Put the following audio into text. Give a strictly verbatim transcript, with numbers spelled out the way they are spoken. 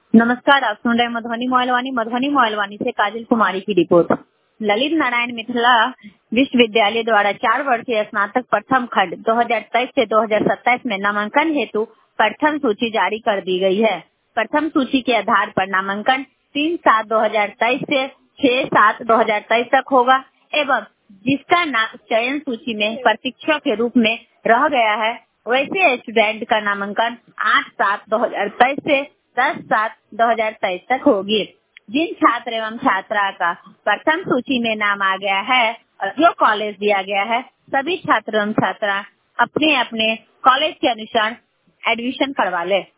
नमस्कार, आप सुन रहे हैं मधुबनी मोबाइलवाणी। मधुबनी मोबाइलवाणी से काजल कुमारी की रिपोर्ट। ललित नारायण मिथिला विश्वविद्यालय द्वारा चार वर्षीय स्नातक प्रथम खंड दो हज़ार तेईस से दो हज़ार सत्ताईस में नामांकन हेतु प्रथम सूची जारी कर दी गई है। प्रथम सूची के आधार पर नामांकन तीन सात दो हजार तेईस से छह सात दो हजार तेईस तक होगा एवं जिसका नाम चयन सूची में प्रतीक्षा के रूप में रह गया है वैसे स्टूडेंट का नामांकन आठ सात दो हजार तेईस से दस सात दो हजार तेईस तक होगी। जिन छात्र एवं छात्रा का प्रथम सूची में नाम आ गया है और जो कॉलेज दिया गया है सभी छात्र एवं छात्रा अपने अपने कॉलेज के अनुसार एडमिशन करवा ले।